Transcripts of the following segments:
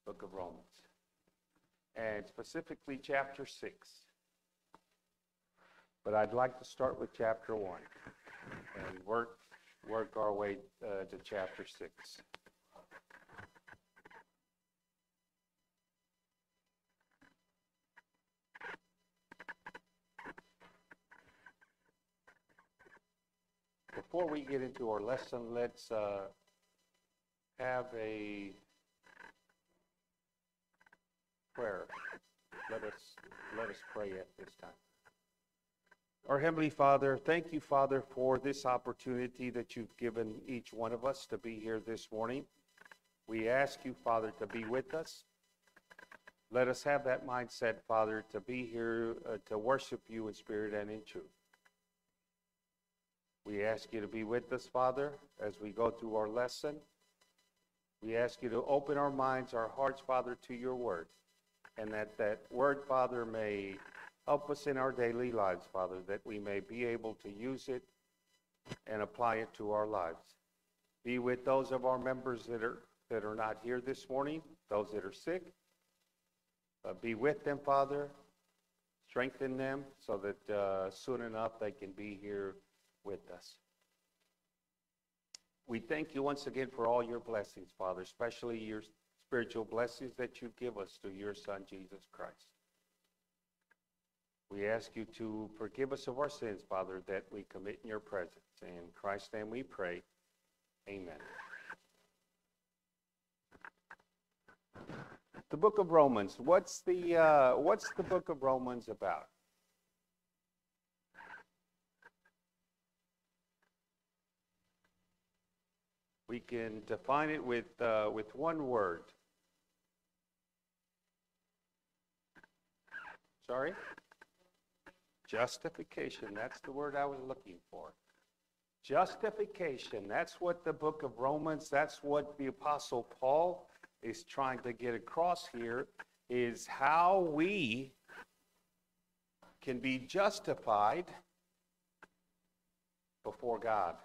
book of Romans, and specifically chapter 6. But I'd like to start with chapter 1 and work our way to chapter 6. Before we get into our lesson, let's have a prayer. Let us pray at this time. Our Heavenly Father, thank you, Father, for this opportunity that you've given each one of us to be here this morning. We ask you, Father, to be with us. Let us have that mindset, Father, to be here to worship you in spirit and in truth. We ask you to be with us, Father, as we go through our lesson. We ask you to open our minds, our hearts, Father, to your word, and that word, Father, may help us in our daily lives, Father, that we may be able to use it and apply it to our lives. Be with those of our members that are not here this morning, those that are sick. Be with them, Father. Strengthen them so that soon enough they can be here with us. We thank you once again for all your blessings, Father, especially your spiritual blessings that you give us through your Son, Jesus Christ. We ask you to forgive us of our sins, Father, that we commit in your presence. In Christ's name we pray. Amen. The book of Romans. What's the book of Romans about? We can define it with one word. Sorry? Justification. That's the word I was looking for. Justification. That's what the book of Romans, that's what the Apostle Paul is trying to get across here, is how we can be justified before God.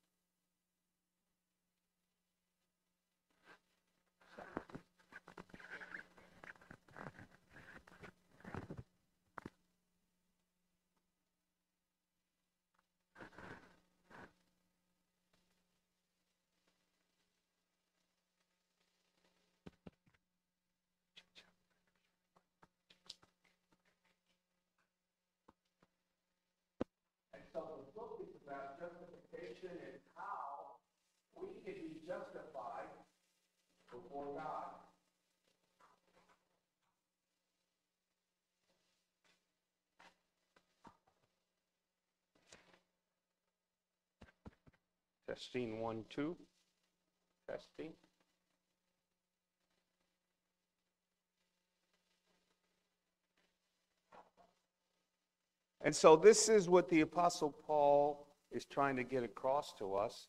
So the book is about justification and how we can be justified before God. Testing 1, 2. Testing. And so this is what the Apostle Paul is trying to get across to us.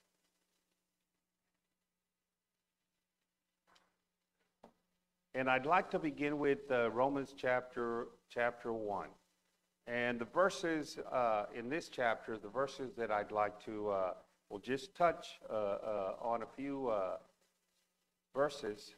And I'd like to begin with Romans chapter 1. And the verses in this chapter, the verses that I'd like to, we'll just touch on a few verses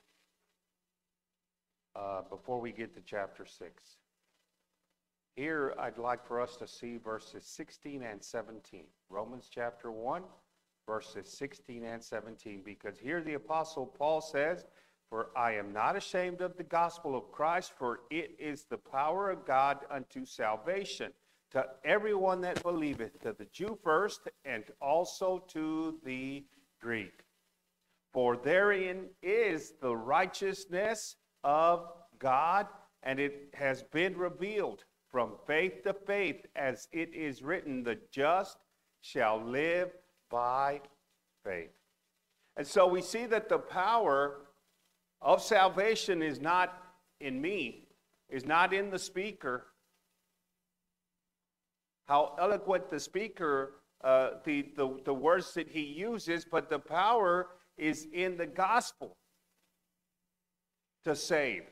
before we get to chapter 6. Here, I'd like for us to see verses 16 and 17. Romans chapter 1, verses 16 and 17. Because here the Apostle Paul says, "For I am not ashamed of the gospel of Christ, for it is the power of God unto salvation, to everyone that believeth, to the Jew first, and also to the Greek. For therein is the righteousness of God, and it has been revealed from faith to faith, as it is written, the just shall live by faith." And so we see that the power of salvation is not in me, is not in the speaker. How eloquent the speaker, the words that he uses, but the power is in the gospel to save.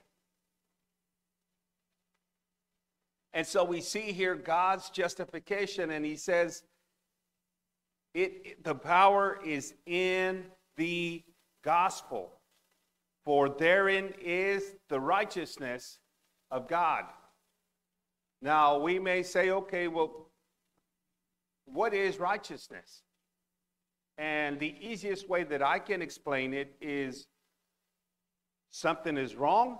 And so we see here God's justification, and he says the power is in the gospel. For therein is the righteousness of God. Now, we may say, okay, well, what is righteousness? And the easiest way that I can explain it is something is wrong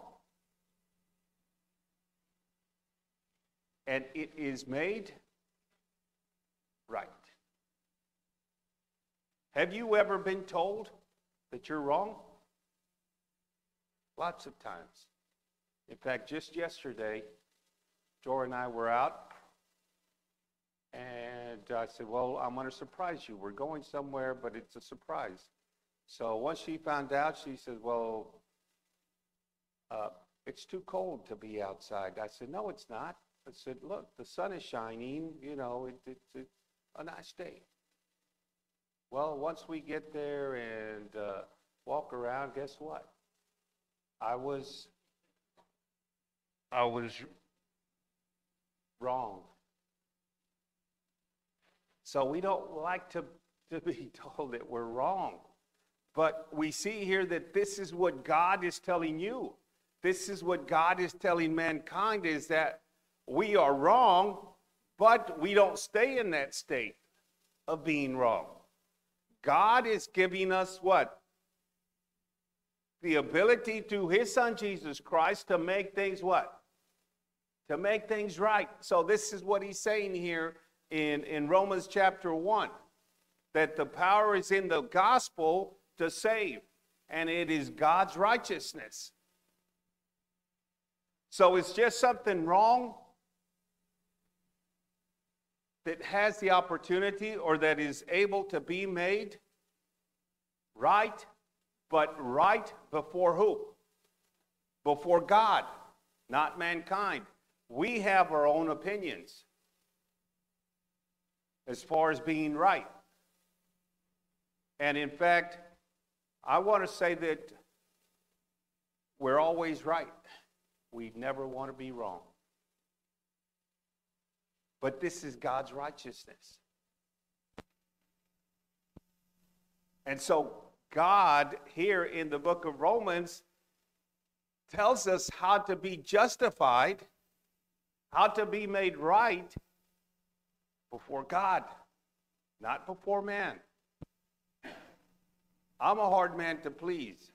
and it is made right. Have you ever been told that you're wrong? Lots of times. In fact, just yesterday, Jory and I were out, and I said, well, I'm going to surprise you. We're going somewhere, but it's a surprise. So once she found out, she said, well, it's too cold to be outside. I said, no, it's not. I said, look, the sun is shining. You know, it's a nice day. Well, once we get there and walk around, guess what? I was wrong. So we don't like to be told that we're wrong. But we see here that this is what God is telling you. This is what God is telling mankind, is that we are wrong, but we don't stay in that state of being wrong. God is giving us what? The ability through his son Jesus Christ to make things what? To make things right. So this is what he's saying here in Romans chapter 1, that the power is in the gospel to save, and it is God's righteousness. So it's just something wrong that has the opportunity or that is able to be made right, but right before who? Before God, not mankind. We have our own opinions as far as being right. And in fact, I want to say that we're always right. We never want to be wrong. But this is God's righteousness. And so God here in the book of Romans tells us how to be justified, how to be made right before God, not before man. I'm a hard man to please.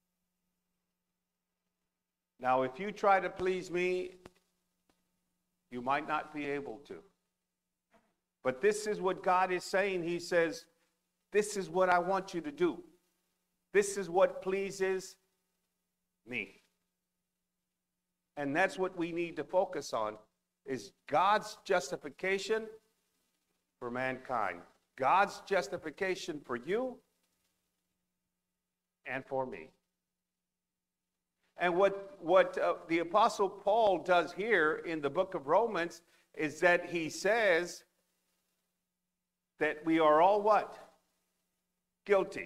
Now, if you try to please me, you might not be able to. But this is what God is saying. He says, this is what I want you to do. This is what pleases me. And that's what we need to focus on, is God's justification for mankind. God's justification for you and for me. And what the Apostle Paul does here in the book of Romans is that he says that we are all what? Guilty.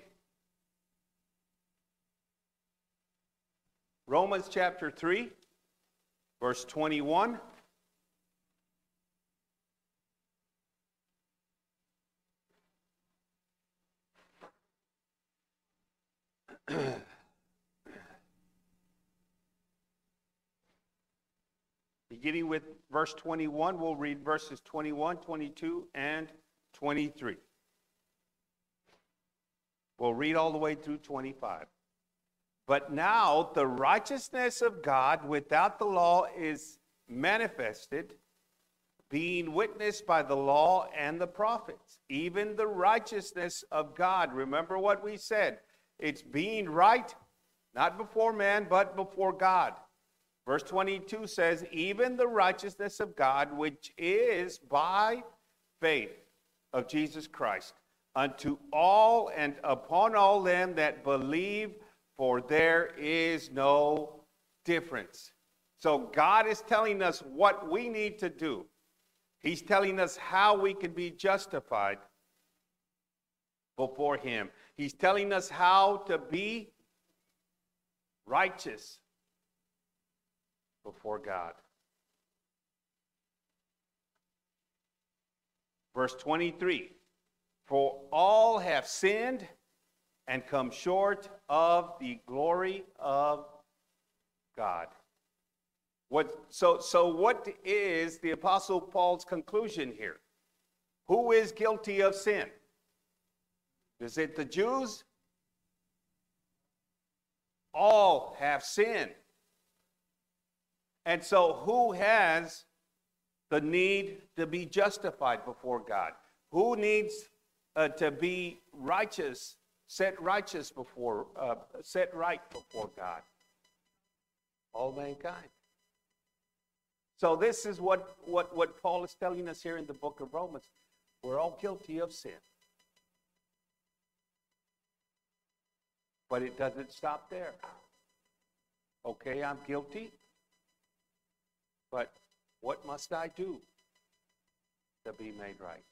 Romans chapter 3, verse 21. Beginning with verse 21, we'll read verses 21, 22, and 23. We'll read all the way through 25. But now the righteousness of God without the law is manifested, being witnessed by the law and the prophets, even the righteousness of God. Remember what we said. It's being right, not before man, but before God. Verse 22 says, even the righteousness of God, which is by faith of Jesus Christ, unto all and upon all them that believe, for there is no difference. So God is telling us what we need to do. He's telling us how we can be justified before him. He's telling us how to be righteous before God. Verse 23, for all have sinned and come short of the glory of God. So what is the Apostle Paul's conclusion here? Who is guilty of sin? Is it the Jews? All have sinned. And so who has the need to be justified before God? Who needs to be righteous, set right before God? All mankind. So this is what Paul is telling us here in the book of Romans. We're all guilty of sin. But it doesn't stop there. Okay, I'm guilty. But what must I do to be made right?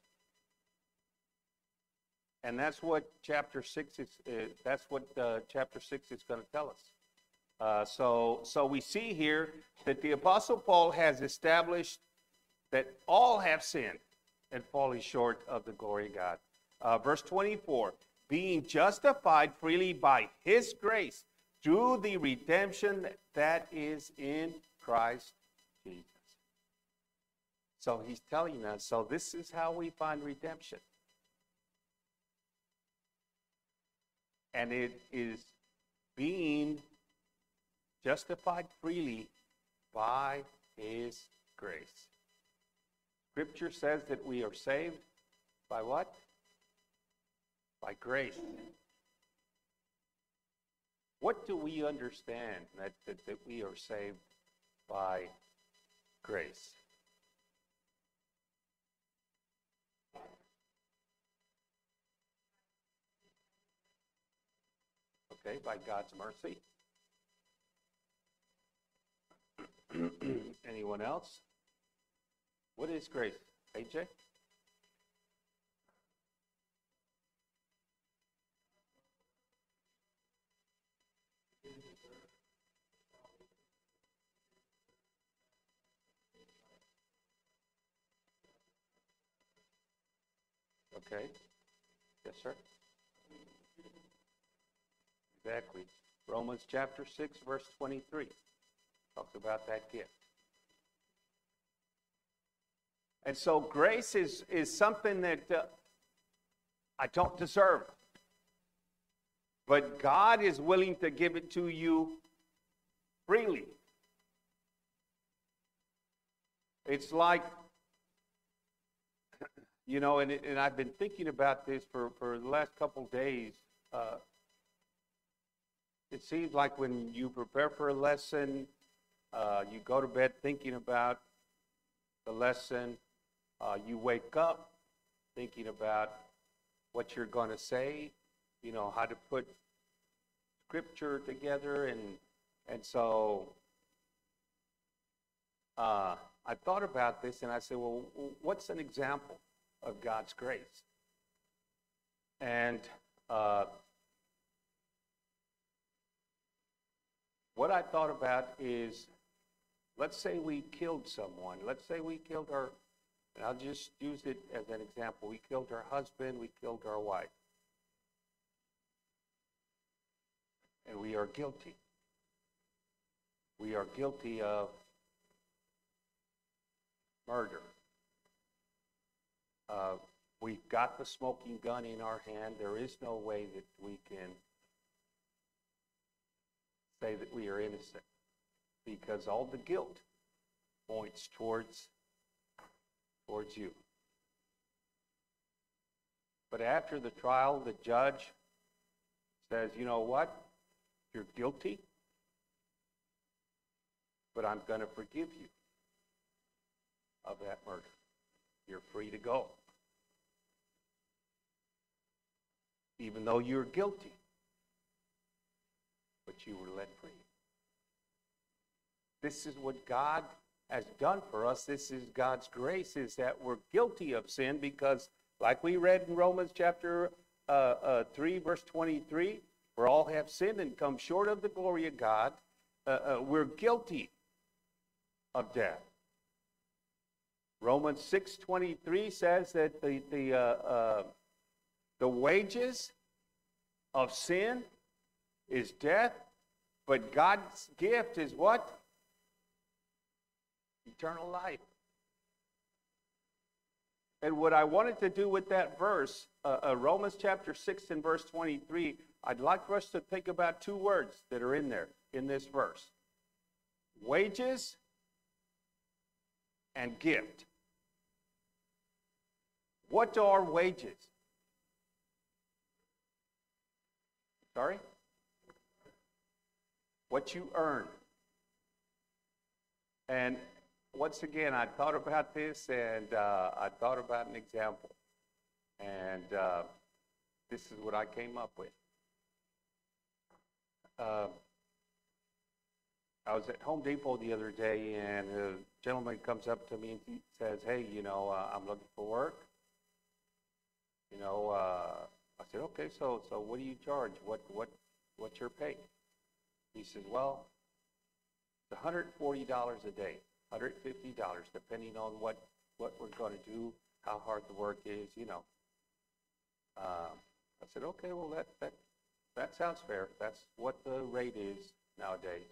And that's what chapter 6 is. Chapter 6 is going to tell us. So we see here that the Apostle Paul has established that all have sinned and falling short of the glory of God. Verse 24, being justified freely by his grace through the redemption that is in Christ Jesus. So he's telling us, so this is how we find redemption. And it is being justified freely by his grace. Scripture says that we are saved by what? By grace. What do we understand that we are saved by grace? Okay, by God's mercy. Anyone else? What is grace? AJ? Okay. Yes, sir. Exactly. Romans chapter 6, verse 23 talks about that gift. And so grace is something that I don't deserve. But God is willing to give it to you freely. It's like, you know, and I've been thinking about this for the last couple days. It seems like when you prepare for a lesson, you go to bed thinking about the lesson. You wake up thinking about what you're going to say, you know, how to put scripture together. And so I thought about this and I said, well, what's an example of God's grace? And what I thought about is, let's say we killed someone. Let's say we killed and I'll just use it as an example. We killed our husband, we killed our wife. And we are guilty. We are guilty of murder. We've got the smoking gun in our hand. There is no way that we can say that we are innocent, because all the guilt points towards you. But after the trial, the judge says, you know what? You're guilty, but I'm going to forgive you of that murder. You're free to go. Even though you're guilty, but you were let free. This is what God has done for us. This is God's grace, is that we're guilty of sin because, like we read in Romans chapter 3, verse 23, for all have sinned and come short of the glory of God. We're guilty of death. Romans 6:23 says that the wages of sin is death, but God's gift is what? Eternal life. And what I wanted to do with that verse, Romans chapter 6 and verse 23, I'd like for us to think about two words that are in there, in this verse. Wages and gift. What are wages? Sorry? What you earn. And once again, I thought about this, and I thought about an example. And this is what I came up with. I was at Home Depot the other day, and a gentleman comes up to me and he says, "Hey, I'm looking for work." I said, "Okay, so what do you charge? What's your pay?" He says, "Well, it's $140 a day, $150, depending on what we're going to do, how hard the work is, I said, "Okay, well, that sounds fair. That's what the rate is nowadays."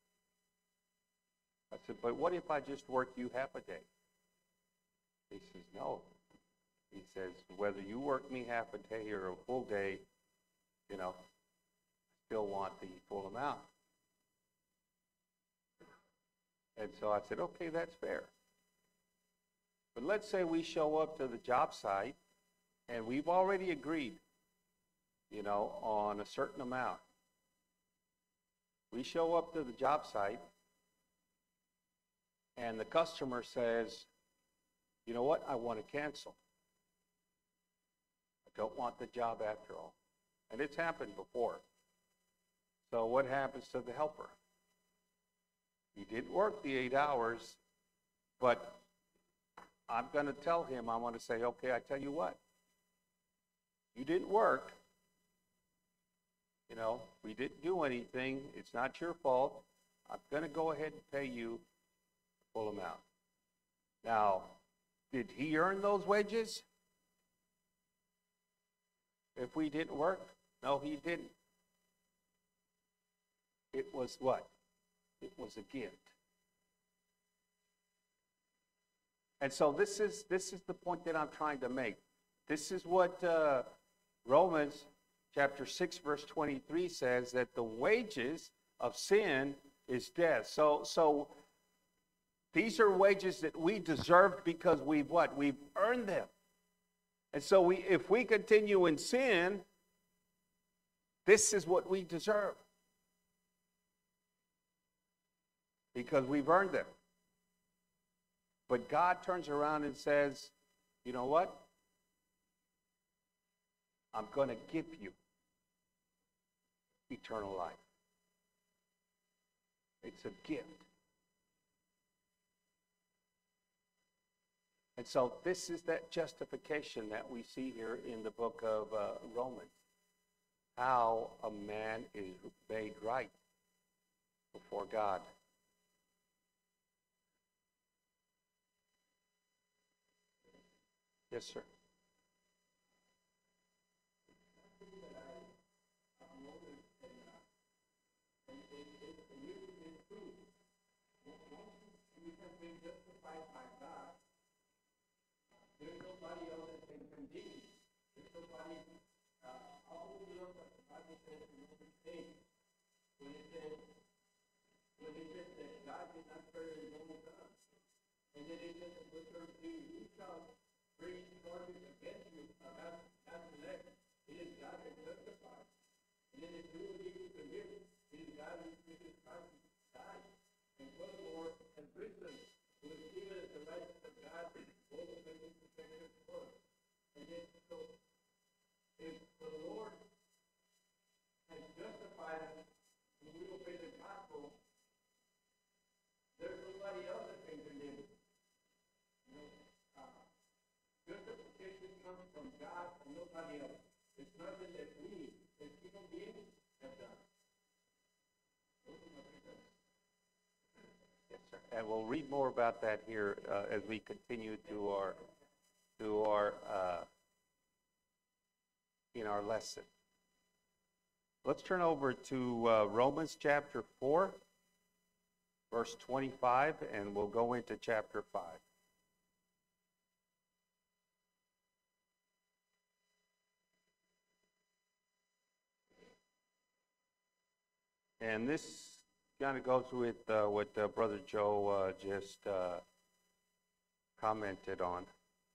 I said, "But what if I just work you half a day?" He says, "No." He says, "Whether you work me half a day or a full day, I still want the full amount." And so I said, "Okay, that's fair." But let's say we show up to the job site and we've already agreed, on a certain amount. We show up to the job site and the customer says, "You know what? I want to cancel. I don't want the job after all." And it's happened before. So what happens to the helper? He didn't work the 8 hours, but I'm going to tell him, I'm going to say, "Okay, I tell you what. You didn't work. We didn't do anything. It's not your fault. I'm going to go ahead and pay you the full amount." Now, did he earn those wages? If we didn't work? No, he didn't. It was what? It was a gift. And so this is the point that I'm trying to make. This is what Romans chapter 6, verse 23 says, that the wages of sin is death. So these are wages that we deserved because we've what? We've earned them. And so if we continue in sin, this is what we deserve. Because we've earned them. But God turns around and says, "You know what? I'm going to give you eternal life." It's a gift. And so this is that justification that we see here in the book of Romans. How a man is made right before God. Yes, sir. And we'll read more about that here as we continue to our in our lesson. Let's turn over to Romans chapter 4, verse 25, and we'll go into chapter 5. And this kind of goes with what Brother Joe just commented on.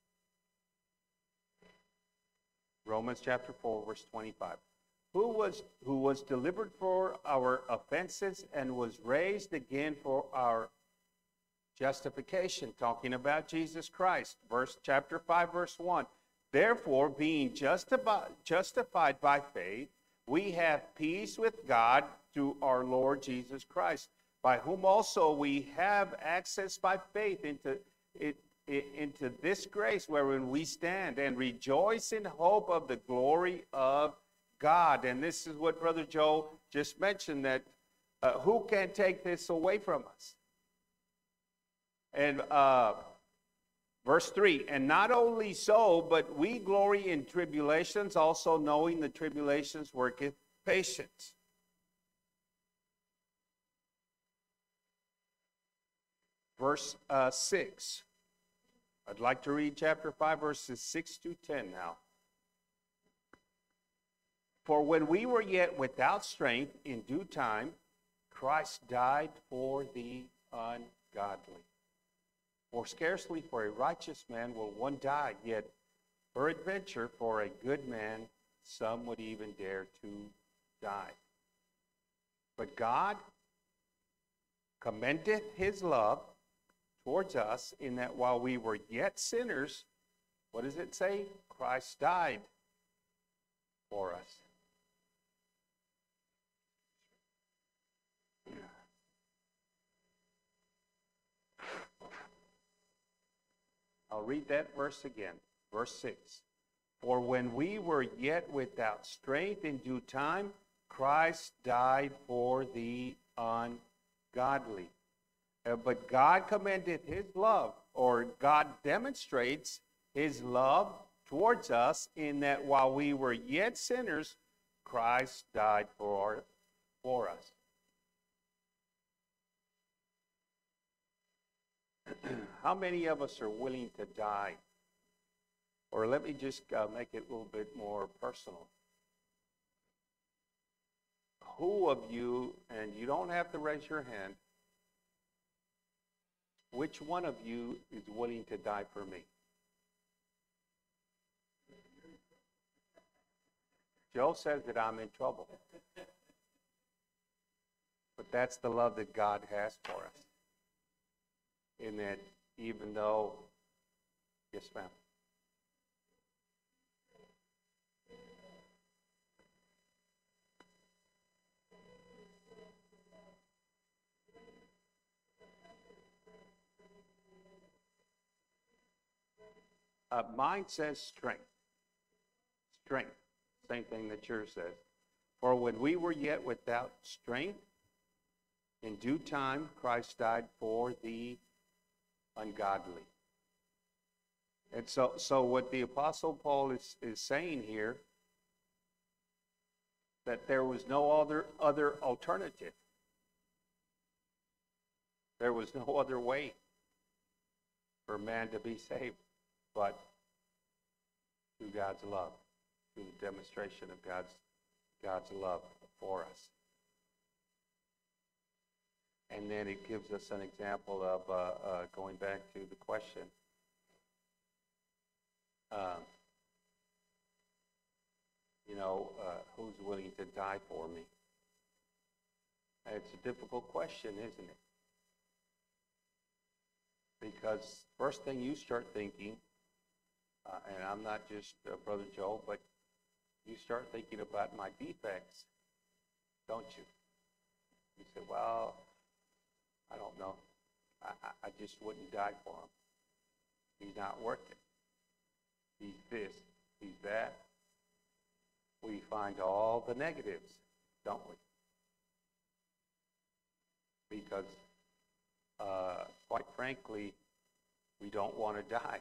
Romans chapter 4, verse 25. Who was delivered for our offenses and was raised again for our justification, talking about Jesus Christ. Chapter 5, verse 1. Therefore, being justified by faith, we have peace with God through our Lord Jesus Christ, by whom also we have access by faith into this grace wherein we stand, and rejoice in hope of the glory of God. And this is what Brother Joe just mentioned, that who can take this away from us? And verse 3, and not only so, but we glory in tribulations, also knowing the tribulations worketh patience. Verse 6. I'd like to read chapter 5, verses 6 to 10 now. For when we were yet without strength, in due time, Christ died for the ungodly. For scarcely for a righteous man will one die, yet peradventure for a good man some would even dare to die. But God commendeth his love towards us, in that while we were yet sinners, what does it say? Christ died for us. I'll read that verse again. Verse 6. For when we were yet without strength, in due time, Christ died for the ungodly. But God commendeth his love, or God demonstrates his love towards us, in that while we were yet sinners, Christ died for us. How many of us are willing to die? Or let me just make it a little bit more personal. Who of you, and you don't have to raise your hand, which one of you is willing to die for me? Joe says that I'm in trouble. But that's the love that God has for us. In that, even though, yes, ma'am. Mine says strength. Strength. Same thing that yours says. For when we were yet without strength, in due time Christ died for the ungodly. And so what the Apostle Paul is saying here, that there was no other alternative. There was no other way for man to be saved but through God's love, through the demonstration of God's love for us. And then it gives us an example of going back to the question. Who's willing to die for me? It's a difficult question, isn't it? Because first thing you start thinking, and I'm not just Brother Joe, but you start thinking about my defects, don't you? You say, well, I don't know. I just wouldn't die for him. He's not worth it. He's this, he's that. We find all the negatives, don't we? Because, quite frankly, we don't want to die.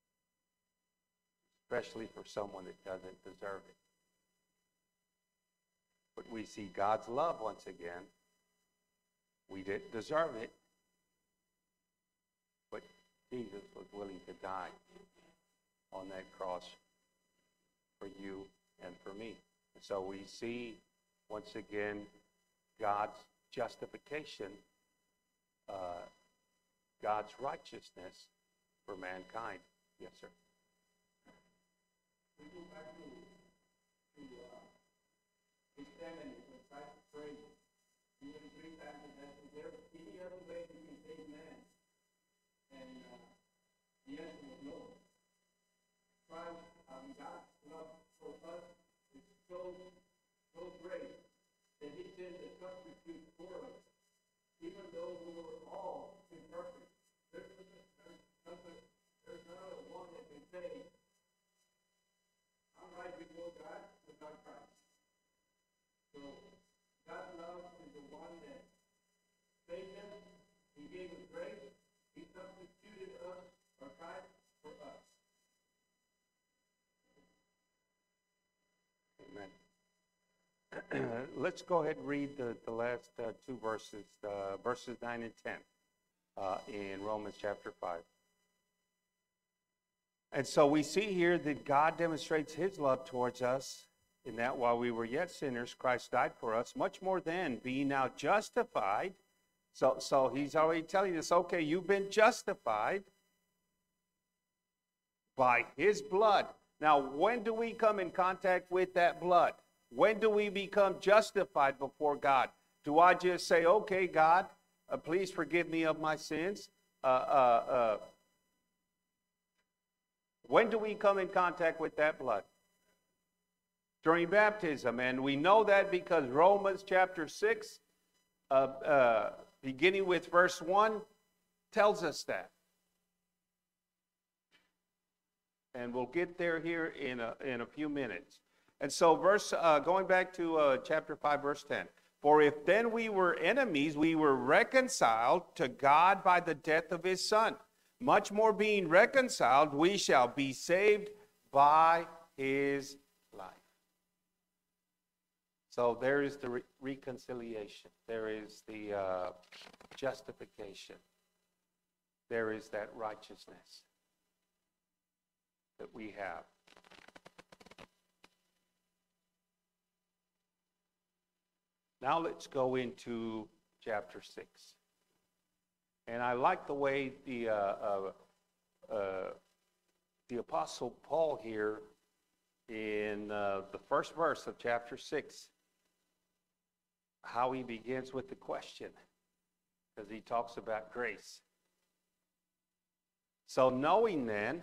Especially for someone that doesn't deserve it. But we see God's love once again. We didn't deserve it, but Jesus was willing to die on that cross for you and for me. And so we see, once again, God's justification, God's righteousness for mankind. Yes, sir. We go back to his family, the type of phrase. You will bring back to that. Is there any other way we can save man? And the answer was no. Christ, God's love for us is so great that he sent a substitute for us. Even though we were all imperfect, there's not a one that can say, I'm right before God without Christ. So God's love is the one that saved us. He gave us grace. He substituted us or Christ for us. Amen. Let's go ahead and read the last two verses, verses 9 and 10 in Romans chapter 5. And so we see here that God demonstrates his love towards us in that while we were yet sinners, Christ died for us, much more than being now justified. So he's already telling us, okay, you've been justified by his blood. Now, when do we come in contact with that blood? When do we become justified before God? Do I just say, okay, God, please forgive me of my sins? When do we come in contact with that blood? During baptism. And we know that because Romans chapter 6, beginning with verse 1, tells us that. And we'll get there here in a few minutes. And so going back to chapter 5, verse 10. For if then we were enemies, we were reconciled to God by the death of his Son. Much more being reconciled, we shall be saved by his life. So there is the reconciliation. There is the justification. There is that righteousness that we have. Now let's go into chapter 6. And I like the way the Apostle Paul here in the first verse of chapter 6, how he begins with the question, because he talks about grace. So knowing then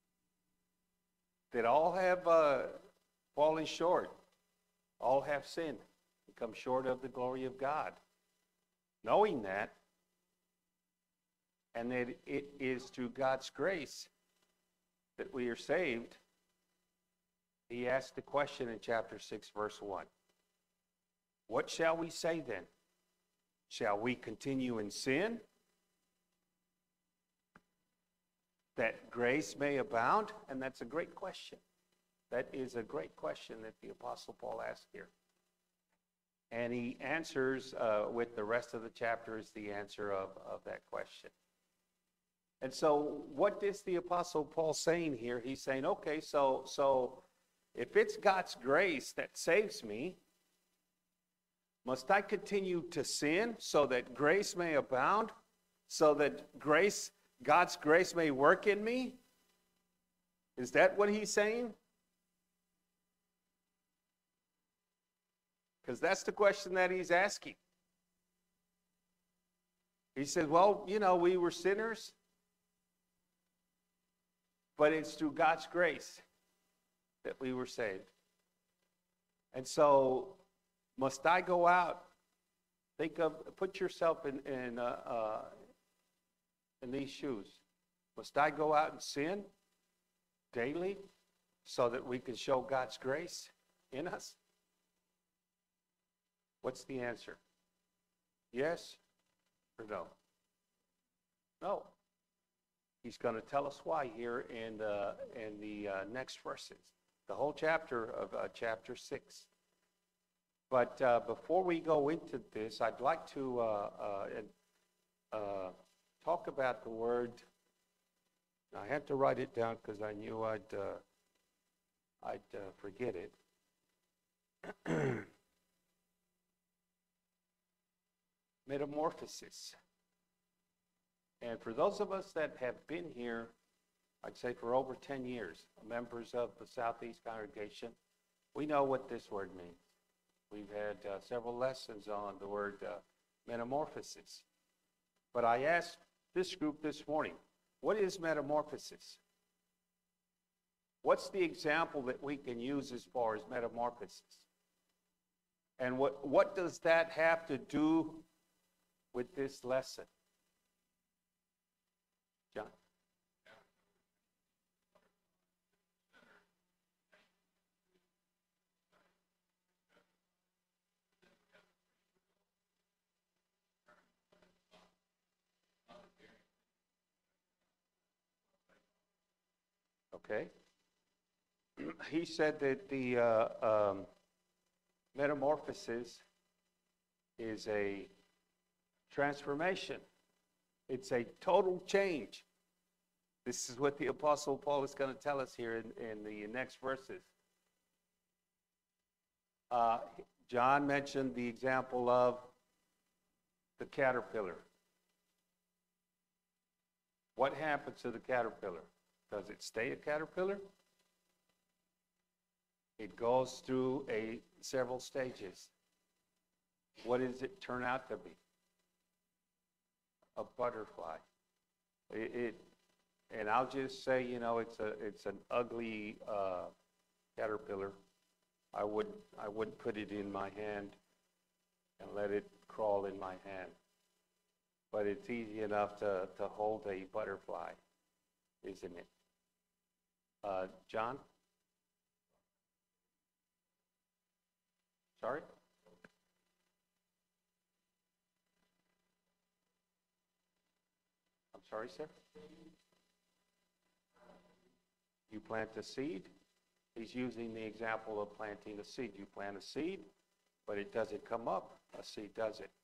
that all have fallen short, all have sinned, come short of the glory of God. Knowing that, and that it is through God's grace that we are saved, he asked the question in chapter 6, verse 1. What shall we say then? Shall we continue in sin, that grace may abound? And that's a great question. That is a great question that the Apostle Paul asked here. And he answers with the rest of the chapter is the answer of that question. And so what is the Apostle Paul saying here? He's saying, okay, so if it's God's grace that saves me, must I continue to sin so that grace may abound, so that God's grace may work in me? Is that what he's saying? Because that's the question that he's asking. He said, well, we were sinners, but it's through God's grace that we were saved. And so, must I go out? Put yourself in these shoes. Must I go out and sin daily so that we can show God's grace in us? What's the answer? Yes or no? No. He's going to tell us why here in the next verses, the whole chapter of chapter 6. But before we go into this, I'd like to talk about the word. I had to write it down because I knew I'd forget it. Metamorphosis. And for those of us that have been here, I'd say for over 10 years, members of the Southeast congregation, we know what this word means. We've had several lessons on the word metamorphosis. But I asked this group this morning, what is metamorphosis? What's the example that we can use as far as metamorphosis? And what does that have to do with this lesson? John? Okay. He said that the metamorphosis is a transformation. It's a total change. This is what the Apostle Paul is going to tell us here in the next verses. John mentioned the example of the caterpillar. What happens to the caterpillar? Does it stay a caterpillar? It goes through several stages. What does it turn out to be? A butterfly. And I'll just say, it's an ugly caterpillar. I wouldn't put it in my hand and let it crawl in my hand. But it's easy enough to hold a butterfly, isn't it? John? Sorry? I'm sorry, sir? You plant a seed. He's using the example of planting a seed. You plant a seed, but it doesn't come up. A seed does it.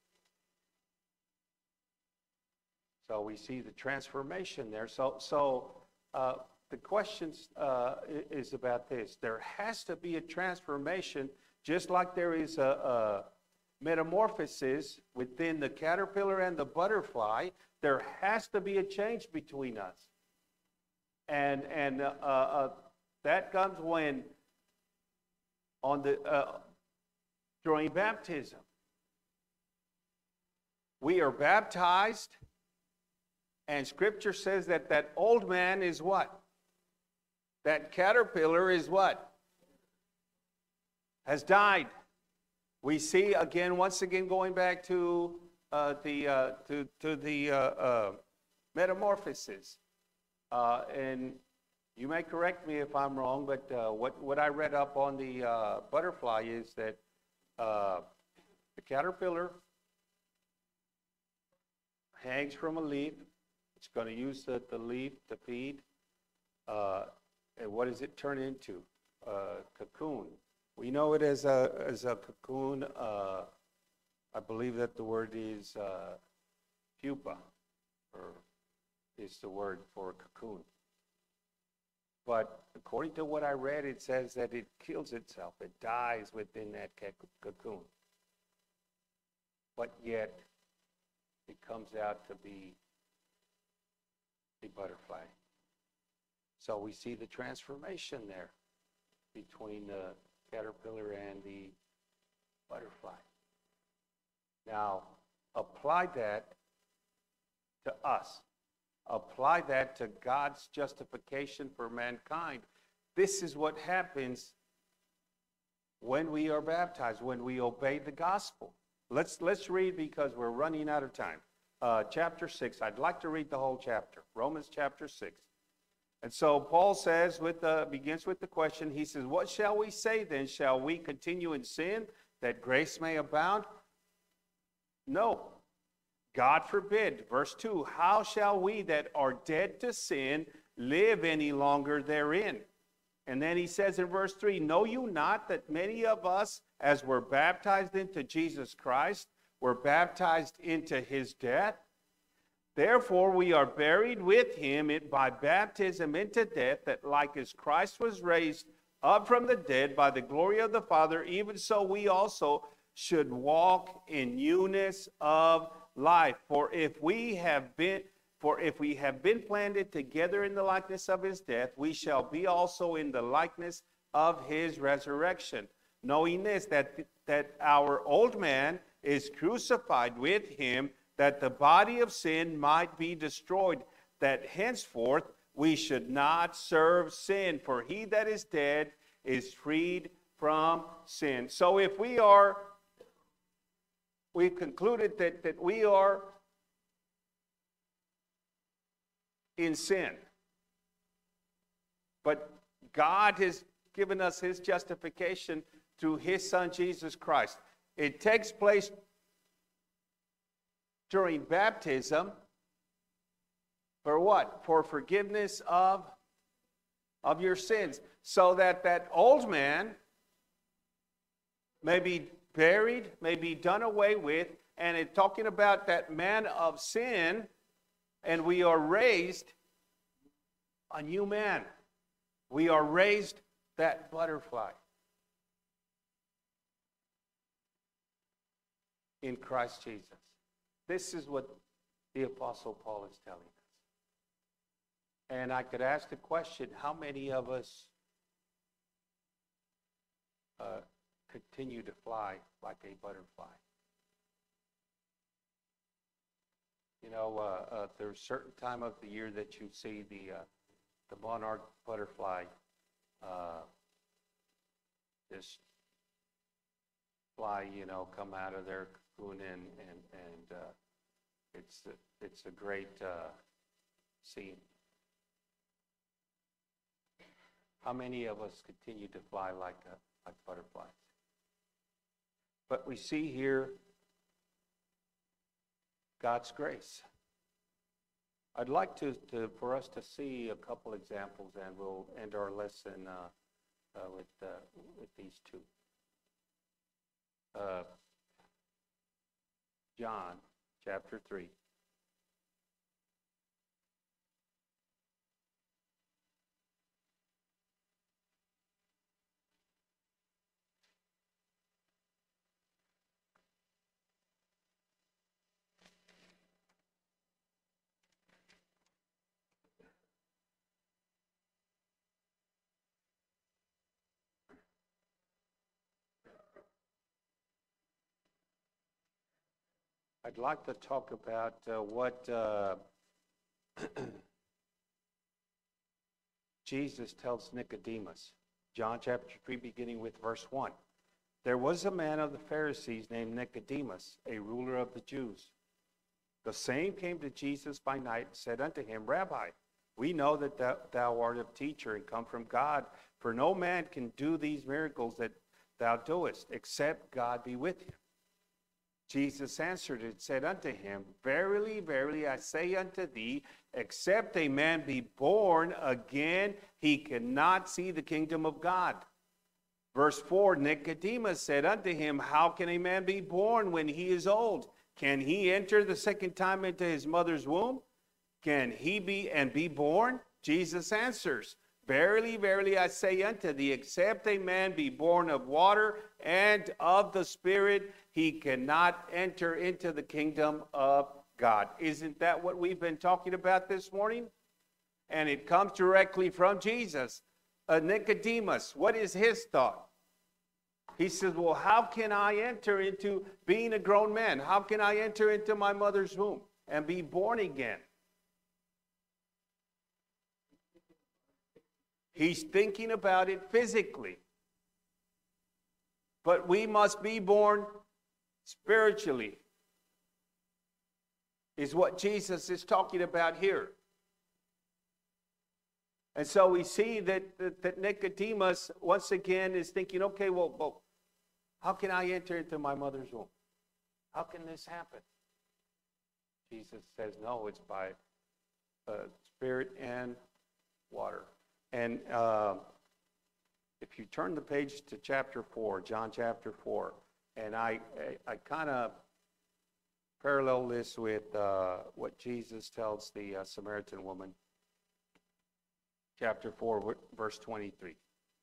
So we see the transformation there. So the question is about this. There has to be a transformation, just like there is a metamorphosis within the caterpillar and the butterfly. There has to be a change between us. And that comes when, during baptism, we are baptized, and Scripture says that old man is what? That caterpillar is what? Has died. We see once again, going back to the metamorphosis. And you may correct me if I'm wrong, but what I read up on the butterfly is that the caterpillar hangs from a leaf. It's going to use the leaf to feed. And what does it turn into? Cocoon. We know it as a cocoon. I believe that the word is pupa, or is the word for cocoon. But according to what I read, it says that it kills itself. It dies within that cocoon. But yet, it comes out to be a butterfly. So we see the transformation there between the caterpillar and the butterfly. Now, apply that to us. Apply that to God's justification for mankind. This is what happens when we are baptized, when we obey the gospel. Let's read, because we're running out of time. Chapter 6. I'd like to read the whole chapter. Romans chapter 6. And so Paul says, begins with the question. He says, what shall we say then? Shall we continue in sin that grace may abound? No. God forbid. Verse 2, how shall we that are dead to sin live any longer therein? And then he says in verse 3, know you not that many of us, as were baptized into Jesus Christ, were baptized into his death? Therefore we are buried with him by baptism into death, that like as Christ was raised up from the dead by the glory of the Father, even so we also should walk in newness of life. For if we have been planted together in the likeness of his death, we shall be also in the likeness of his resurrection. Knowing this, that our old man is crucified with him, that the body of sin might be destroyed, that henceforth we should not serve sin. For he that is dead is freed from sin. So if we've concluded that we are in sin, but God has given us his justification through his son Jesus Christ. It takes place during baptism. For what? For forgiveness of your sins, so that old man may be buried, may be done away with, and it's talking about that man of sin, and we are raised a new man. We are raised that butterfly in Christ Jesus. This is what the Apostle Paul is telling us. And I could ask the question, how many of us continue to fly like a butterfly? You know, there's a certain time of the year that you see the monarch butterfly just fly, come out of their cocoon, and it's a great scene. How many of us continue to fly like butterflies? But we see here God's grace. I'd like for us to see a couple examples, and we'll end our lesson with these two. John chapter 3. I'd like to talk about what Jesus tells Nicodemus. John chapter 3, beginning with verse 1. There was a man of the Pharisees named Nicodemus, a ruler of the Jews. The same came to Jesus by night and said unto him, Rabbi, we know that thou art a teacher and come from God, for no man can do these miracles that thou doest, except God be with him. Jesus answered and said unto him, Verily, verily, I say unto thee, except a man be born again, he cannot see the kingdom of God. Verse 4, Nicodemus said unto him, How can a man be born when he is old? Can he enter the second time into his mother's womb? Can he be born? Jesus answers, Verily, verily, I say unto thee, except a man be born of water and of the Spirit, he cannot enter into the kingdom of God. Isn't that what we've been talking about this morning? And it comes directly from Jesus. Nicodemus, what is his thought? He says, well, how can I enter into being a grown man? How can I enter into my mother's womb and be born again? He's thinking about it physically. But we must be born spiritually, is what Jesus is talking about here. And so we see that Nicodemus, once again, is thinking, okay, well, how can I enter into my mother's womb? How can this happen? Jesus says, no, it's by spirit and water. And If you turn the page to chapter 4, John chapter 4, and I kind of parallel this with what Jesus tells the Samaritan woman, chapter 4, verse 23.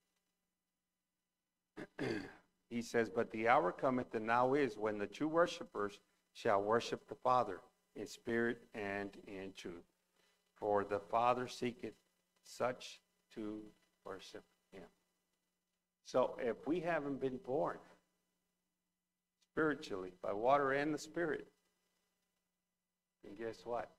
He says, "But the hour cometh, and now is, when the true worshipers shall worship the Father in spirit and in truth. For the Father seeketh such to worship him." So if we haven't been born spiritually by water and the Spirit, then guess what?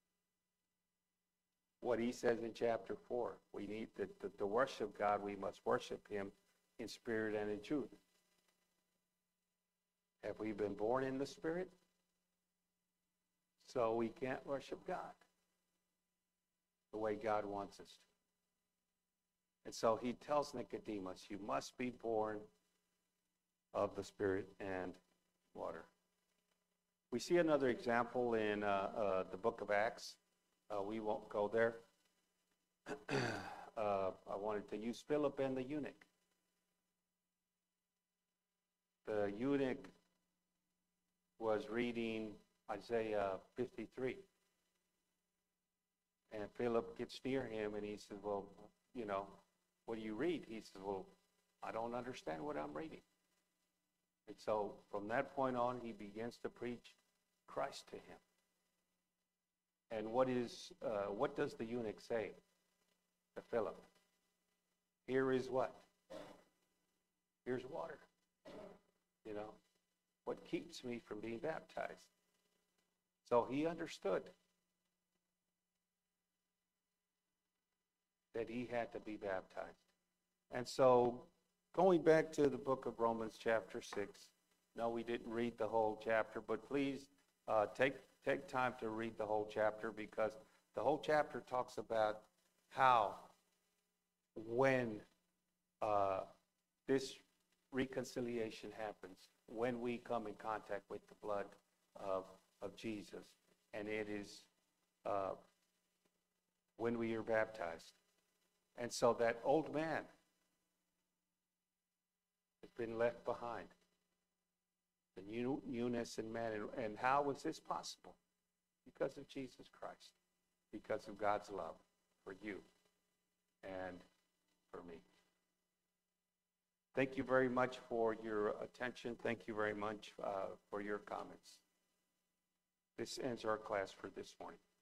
What he says in chapter 4, we need to worship God, we must worship him in spirit and in truth. Have we been born in the Spirit? So we can't worship God the way God wants us to. And so he tells Nicodemus, you must be born of the Spirit and water. We see another example in the book of Acts. We won't go there. I wanted to use Philip and the eunuch. The eunuch was reading Isaiah 53. And Philip gets near him and he says, well, what do you read? He says, well, I don't understand what I'm reading. And so from that point on, he begins to preach Christ to him. And what does the eunuch say to Philip? Here is what? Here's water. What keeps me from being baptized? So he understood that he had to be baptized. And so going back to the book of Romans chapter 6, no, we didn't read the whole chapter, but please take time to read the whole chapter, because the whole chapter talks about how when this reconciliation happens, when we come in contact with the blood of Jesus, and it is when we are baptized. And so that old man has been left behind. The newness in man. And how was this possible? Because of Jesus Christ. Because of God's love for you and for me. Thank you very much for your attention. Thank you very much for your comments. This ends our class for this morning.